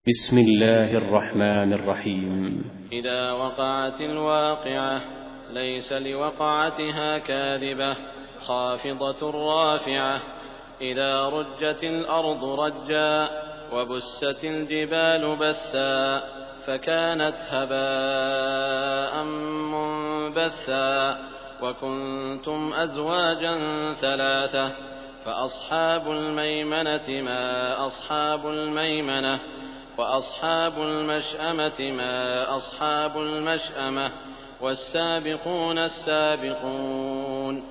بسم الله الرحمن الرحيم. إذا وقعت الواقعة ليس لوقعتها كاذبة خافضة رافعة. إذا رجت الأرض رجا وبست الجبال بسا فكانت هباء منبثا وكنتم أزواجا ثلاثة فأصحاب الميمنة ما أصحاب الميمنة وأصحاب المشأمة ما أصحاب المشأمة والسابقون السابقون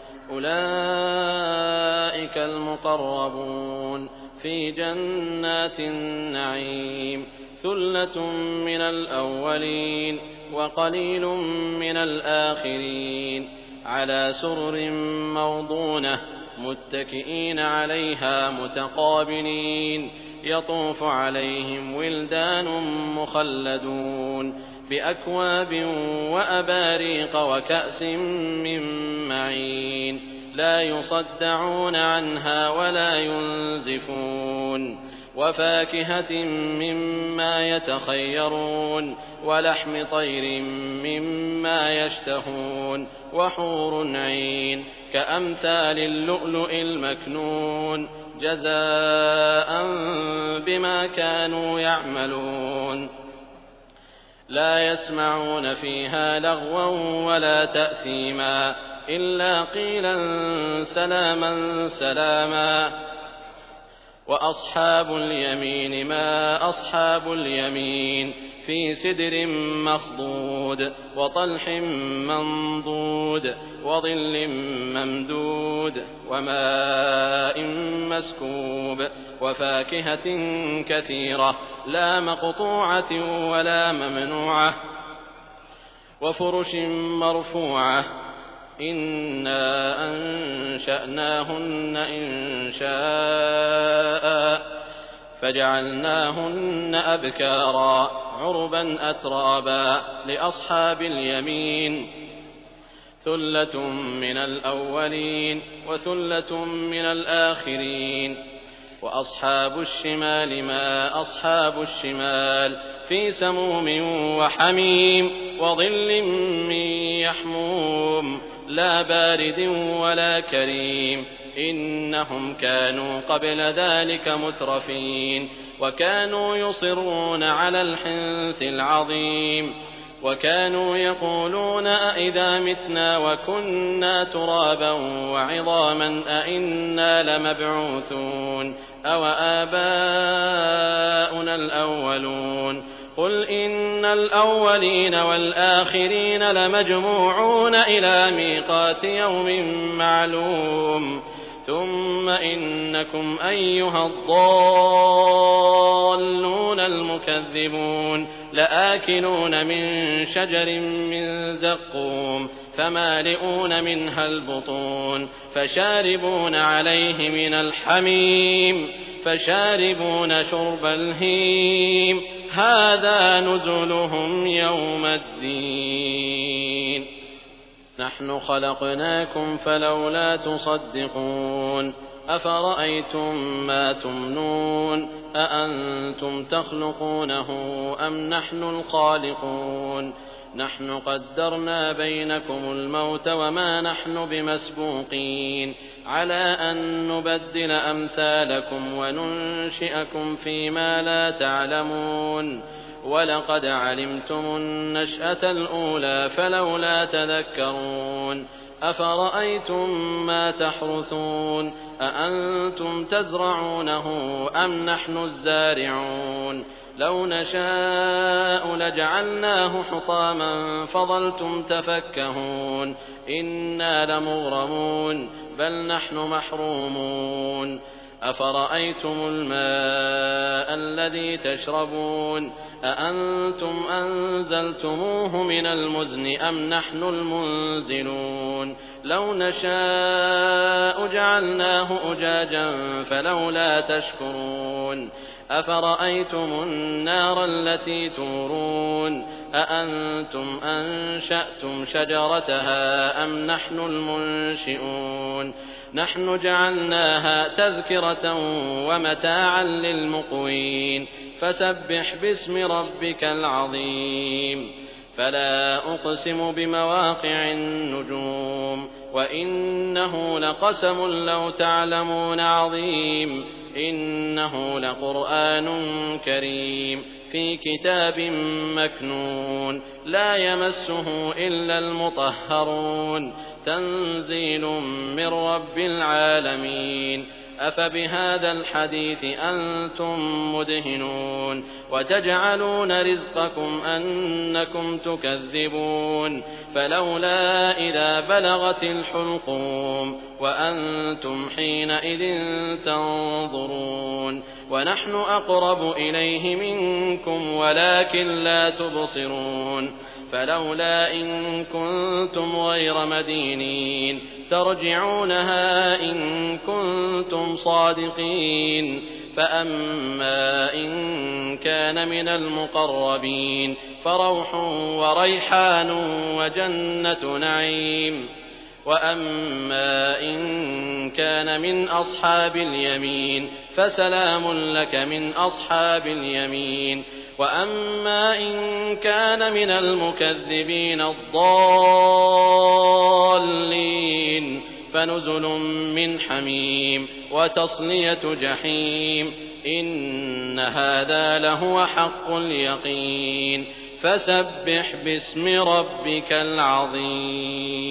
أولئك المقربون في جنات النعيم ثلة من الأولين وقليل من الآخرين على سرر موضونة متكئين عليها متقابلين يطوف عليهم ولدان مخلدون بأكواب وأباريق وكأس من معين لا يصدعون عنها ولا ينزفون وفاكهة مما يتخيرون ولحم طير مما يشتهون وحور عين كأمثال اللؤلؤ المكنون جزاء بما كانوا يعملون لا يسمعون فيها لغوا ولا تأثيما إلا قيلا سلاما سلاما وأصحاب اليمين ما أصحاب اليمين في سدر مخضود وطلح منضود وظل ممدود وماء مسكوب وفاكهة كثيرة لا مقطوعة ولا ممنوعة وفرش مرفوعة إنا أنشأناهن إنشاء فجعلناهن أبكارا عربا أترابا لأصحاب اليمين ثلة من الأولين وثلة من الآخرين وأصحاب الشمال ما أصحاب الشمال في سموم وحميم وظل من يحموم لا بارد ولا كريم إنهم كانوا قبل ذلك مترفين وكانوا يصرون على الحنث العظيم وكانوا يقولون أئذا متنا وكنا ترابا وعظاما أئنا لمبعوثون أو آباؤنا الأولون قل إن الأولين والآخرين لمجموعون إلى ميقات يوم معلوم ثم إنكم أيها الضالون المكذبون لآكلون من شجر من زقوم فمالئون منها البطون فشاربون عليه من الحميم فشاربون شرب الهيم هذا نزلهم يوم الدين نحن خلقناكم فلولا تصدقون أفرأيتم ما تمنون أأنتم تخلقونه أم نحن الخالقون نحن قدرنا بينكم الموت وما نحن بمسبوقين على أن نبدل أمثالكم وننشئكم فيما لا تعلمون ولقد علمتم النشأة الأولى فلولا تذكرون أفرأيتم ما تحرثون أأنتم تزرعونه أم نحن الزارعون لو نشاء لجعلناه حطاما فظلتم تفكهون إنا لمغرمون بل نحن محرومون أفرأيتم الماء الذي تشربون أأنتم أنزلتموه من المزن أم نحن المنزلون لو نشاء جعلناه أجاجا فلولا تشكرون أفرأيتم النار التي تورون أأنتم أنشأتم شجرتها أم نحن المنشئون نحن جعلناها تذكرة ومتاعا للمقوين فسبح باسم ربك العظيم فلا أقسم بمواقع النجوم وإنه لقسم لو تعلمون عظيم إنه لقرآن كريم في كتاب مكنون لا يمسه إلا المطهرون تنزيل من رب العالمين أفبهذا الحديث أنتم مدهنون وتجعلون رزقكم أنكم تكذبون فلولا إذا بلغت الحلقوم وأنتم حينئذ تنظرون ونحن أقرب إليه منكم ولكن لا تبصرون فلولا إن كنتم غير مدينين ترجعونها إن كنتم صادقين فأما إن كان من المقربين فروح وريحان وجنة نعيم وأما إن كان من أصحاب اليمين فسلام لك من أصحاب اليمين وأما إن كان من المكذبين الضالين فنزل من حميم وتصلية جحيم إن هذا لهو حق اليقين فسبح باسم ربك العظيم